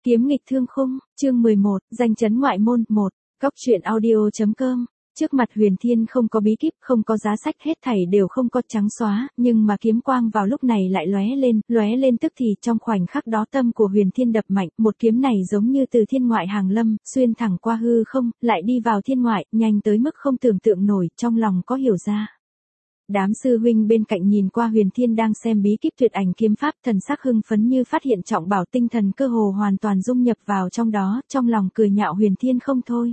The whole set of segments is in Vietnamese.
Kiếm nghịch thương khung, chương 11, danh chấn ngoại môn, 1, Cóc truyện audio.com. Trước mặt Huyền Thiên không có bí kíp, không có giá sách, hết thảy đều không có trắng xóa, nhưng mà kiếm quang vào lúc này lại lóe lên tức thì trong khoảnh khắc đó tâm của Huyền Thiên đập mạnh, một kiếm này giống như từ thiên ngoại hàng lâm, xuyên thẳng qua hư không, lại đi vào thiên ngoại, nhanh tới mức không tưởng tượng nổi, trong lòng có hiểu ra. Đám sư huynh bên cạnh nhìn qua Huyền Thiên đang xem bí kíp tuyệt ảnh kiếm pháp, thần sắc hưng phấn như phát hiện trọng bảo, tinh thần cơ hồ hoàn toàn dung nhập vào trong đó, trong lòng cười nhạo Huyền Thiên không thôi.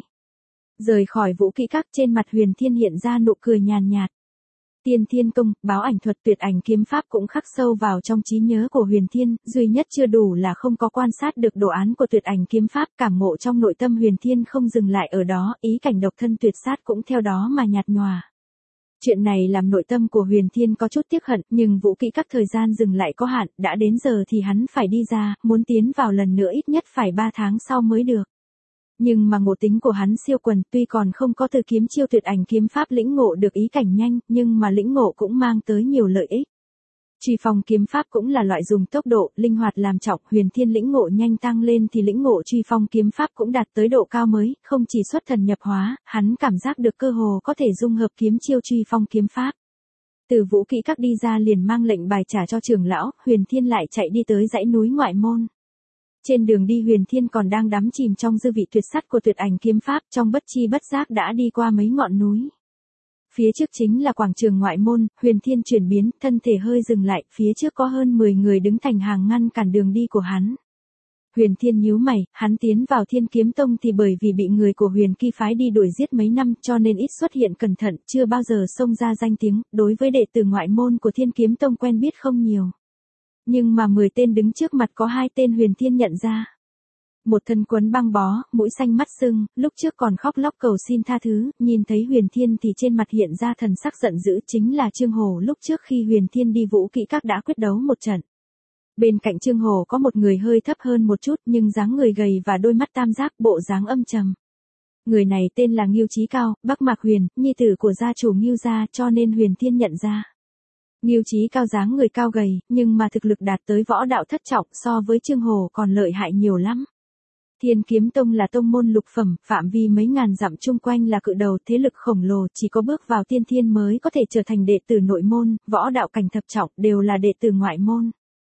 Rời khỏi vũ kỹ các, trên mặt Huyền Thiên hiện ra nụ cười nhàn nhạt. Tiên Thiên công, báo ảnh thuật, tuyệt ảnh kiếm pháp cũng khắc sâu vào trong trí nhớ của Huyền Thiên, duy nhất chưa đủ là không có quan sát được đồ án của tuyệt ảnh kiếm pháp, cảm ngộ trong nội tâm Huyền Thiên không dừng lại ở đó, ý cảnh độc thân tuyệt sát cũng theo đó mà nhạt nhòa. Chuyện này làm nội tâm của Huyền Thiên có chút tiếc hận, nhưng vũ kỹ các thời gian dừng lại có hạn, đã đến giờ thì hắn phải đi ra, muốn tiến vào lần nữa ít nhất phải 3 tháng sau mới được. Nhưng mà ngộ tính của hắn siêu quần, tuy còn không có từ kiếm chiêu tuyệt ảnh kiếm pháp lĩnh ngộ được ý cảnh nhanh, nhưng mà lĩnh ngộ cũng mang tới nhiều lợi ích. Truy phong kiếm pháp cũng là loại dùng tốc độ, linh hoạt làm trọng, Huyền Thiên lĩnh ngộ nhanh tăng lên thì lĩnh ngộ truy phong kiếm pháp cũng đạt tới độ cao mới, không chỉ xuất thần nhập hóa, hắn cảm giác được cơ hồ có thể dung hợp kiếm chiêu truy phong kiếm pháp. Từ vũ kỹ các đi ra liền mang lệnh bài trả cho trưởng lão, Huyền Thiên lại chạy đi tới dãy núi ngoại môn. Trên đường đi Huyền Thiên còn đang đắm chìm trong dư vị tuyệt sắc của tuyệt ảnh kiếm pháp, trong bất chi bất giác đã đi qua mấy ngọn núi. Phía trước chính là quảng trường ngoại môn, Huyền Thiên chuyển biến, thân thể hơi dừng lại, phía trước có hơn 10 người đứng thành hàng ngăn cản đường đi của hắn. Huyền Thiên nhíu mày, hắn tiến vào Thiên Kiếm Tông thì bởi vì bị người của Huyền Kỳ phái đi đuổi giết mấy năm cho nên ít xuất hiện cẩn thận, chưa bao giờ xông ra danh tiếng, đối với đệ tử ngoại môn của Thiên Kiếm Tông quen biết không nhiều. Nhưng mà 10 tên đứng trước mặt có 2 tên Huyền Thiên nhận ra. Một thân quấn băng bó, mũi xanh mắt sưng, lúc trước còn khóc lóc cầu xin tha thứ, nhìn thấy Huyền Thiên thì trên mặt hiện ra thần sắc giận dữ, chính là Trương Hồ lúc trước khi Huyền Thiên đi vũ kỹ các đã quyết đấu một trận. Bên cạnh Trương Hồ có một người hơi thấp hơn một chút nhưng dáng người gầy và đôi mắt tam giác, bộ dáng âm trầm. Người này tên là Ngưu Chí Cao, Bắc Mạc Huyền, nhi tử của gia chủ Ngưu gia, cho nên Huyền Thiên nhận ra. Ngưu Chí Cao dáng người cao gầy, nhưng mà thực lực đạt tới võ đạo thất trọng, so với Trương Hồ còn lợi hại nhiều lắm. Thiên Kiếm Tông là tông môn lục phẩm, phạm vi mấy ngàn dặm chung quanh là cự đầu, thế lực khổng lồ, chỉ có bước vào tiên thiên mới có thể trở thành đệ tử nội môn, võ đạo cảnh thập trọng đều là đệ tử ngoại môn.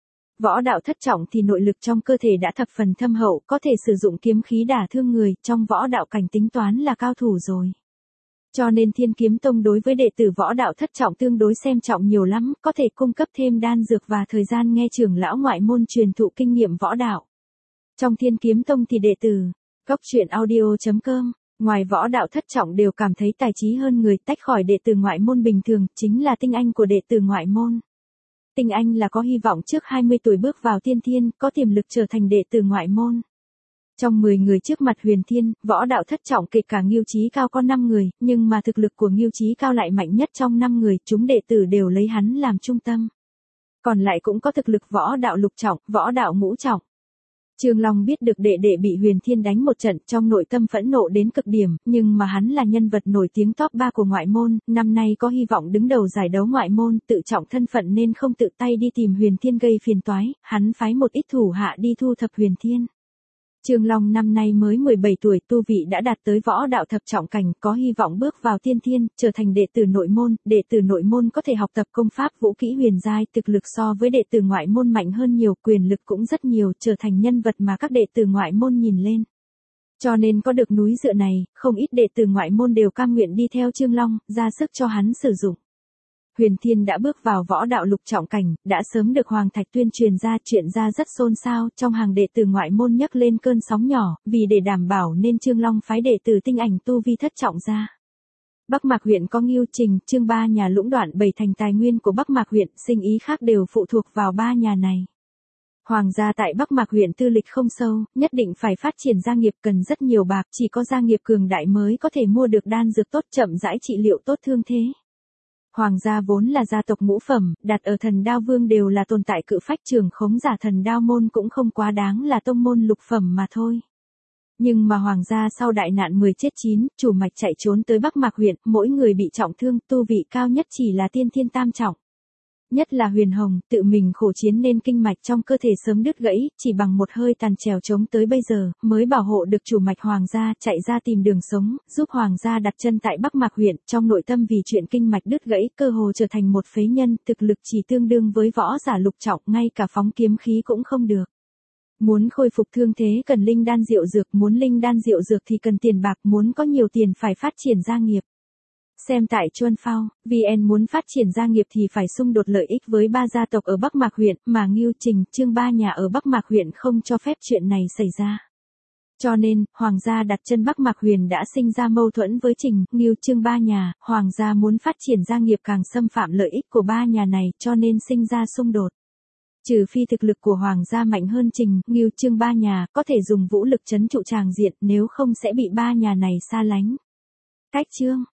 Võ đạo thất trọng thì nội lực trong cơ thể đã thập phần thâm hậu, có thể sử dụng kiếm khí đả thương người, trong võ đạo cảnh tính toán là cao thủ rồi. Cho nên Thiên Kiếm Tông đối với đệ tử võ đạo thất trọng tương đối xem trọng nhiều lắm, có thể cung cấp thêm đan dược và thời gian nghe trưởng lão ngoại môn truyền thụ kinh nghiệm võ đạo. Trong Thiên Kiếm Tông thì đệ tử, Cóc truyện audio.com, ngoài võ đạo thất trọng đều cảm thấy tài trí hơn người, tách khỏi đệ tử ngoại môn bình thường, chính là tinh anh của đệ tử ngoại môn. Tinh anh là có hy vọng trước 20 tuổi bước vào tiên thiên, có tiềm lực trở thành đệ tử ngoại môn. Trong 10 người trước mặt Huyền Thiên, võ đạo thất trọng kể cả Ngưu Chí Cao có 5 người, nhưng mà thực lực của Ngưu Chí Cao lại mạnh nhất trong 5 người, chúng đệ tử đều lấy hắn làm trung tâm. Còn lại cũng có thực lực võ đạo lục trọng, võ đạo ngũ trọng. Trương Long biết được đệ đệ bị Huyền Thiên đánh một trận, trong nội tâm phẫn nộ đến cực điểm, nhưng mà hắn là nhân vật nổi tiếng top 3 của ngoại môn, năm nay có hy vọng đứng đầu giải đấu ngoại môn, tự trọng thân phận nên không tự tay đi tìm Huyền Thiên gây phiền toái, hắn phái một ít thủ hạ đi thu thập Huyền Thiên. Trương Long năm nay mới 17 tuổi, tu vị đã đạt tới võ đạo thập trọng cảnh, có hy vọng bước vào tiên thiên, trở thành đệ tử nội môn. Đệ tử nội môn có thể học tập công pháp vũ kỹ huyền giai, thực lực so với đệ tử ngoại môn mạnh hơn nhiều, quyền lực cũng rất nhiều, trở thành nhân vật mà các đệ tử ngoại môn nhìn lên. Cho nên có được núi dựa này, không ít đệ tử ngoại môn đều cam nguyện đi theo Trương Long, ra sức cho hắn sử dụng. Huyền Thiên đã bước vào võ đạo lục trọng cảnh, đã sớm được Hoàng Thạch tuyên truyền ra, chuyện ra rất xôn xao, trong hàng đệ tử ngoại môn nhấc lên cơn sóng nhỏ, vì để đảm bảo nên Trương Long phái đệ tử tinh ảnh tu vi thất trọng ra. Bắc Mạc huyện có Ngưu Trình, Trương ba nhà lũng đoạn 7 thành tài nguyên của Bắc Mạc huyện, sinh ý khác đều phụ thuộc vào 3 nhà này. Hoàng gia tại Bắc Mạc huyện tư lịch không sâu, nhất định phải phát triển gia nghiệp cần rất nhiều bạc, chỉ có gia nghiệp cường đại mới có thể mua được đan dược tốt, chậm rãi trị liệu tốt thương thế. Hoàng gia vốn là gia tộc ngũ phẩm, đặt ở Thần Đao Vương đều là tồn tại cự phách, trưởng khống giả Thần Đao môn cũng không quá đáng là tông môn lục phẩm mà thôi. Nhưng mà Hoàng gia sau đại nạn 10 chết 9, chủ mạch chạy trốn tới Bắc Mạc huyện, mỗi người bị trọng thương, tu vị cao nhất chỉ là tiên thiên tam trọng. Nhất là Huyền Hồng, tự mình khổ chiến nên kinh mạch trong cơ thể sớm đứt gãy, chỉ bằng một hơi tàn trèo chống tới bây giờ, mới bảo hộ được chủ mạch Hoàng gia, chạy ra tìm đường sống, giúp Hoàng gia đặt chân tại Bắc Mạc huyện, trong nội tâm vì chuyện kinh mạch đứt gãy, cơ hồ trở thành một phế nhân, thực lực chỉ tương đương với võ giả lục trọng, ngay cả phóng kiếm khí cũng không được. Muốn khôi phục thương thế cần linh đan diệu dược, muốn linh đan diệu dược thì cần tiền bạc, muốn có nhiều tiền phải phát triển gia nghiệp. Xem tại Chuân Phao, VN muốn phát triển gia nghiệp thì phải xung đột lợi ích với 3 gia tộc ở Bắc Mạc huyện, mà Ngưu Trình, Trương ba nhà ở Bắc Mạc huyện không cho phép chuyện này xảy ra. Cho nên, Hoàng gia đặt chân Bắc Mạc Huyền đã sinh ra mâu thuẫn với Trình, Ngưu, Trương ba nhà, Hoàng gia muốn phát triển gia nghiệp càng xâm phạm lợi ích của 3 nhà này, cho nên sinh ra xung đột. Trừ phi thực lực của Hoàng gia mạnh hơn Trình, Ngưu, Trương ba nhà, có thể dùng vũ lực trấn trụ tràng diện, nếu không sẽ bị 3 nhà này xa lánh. Cách chương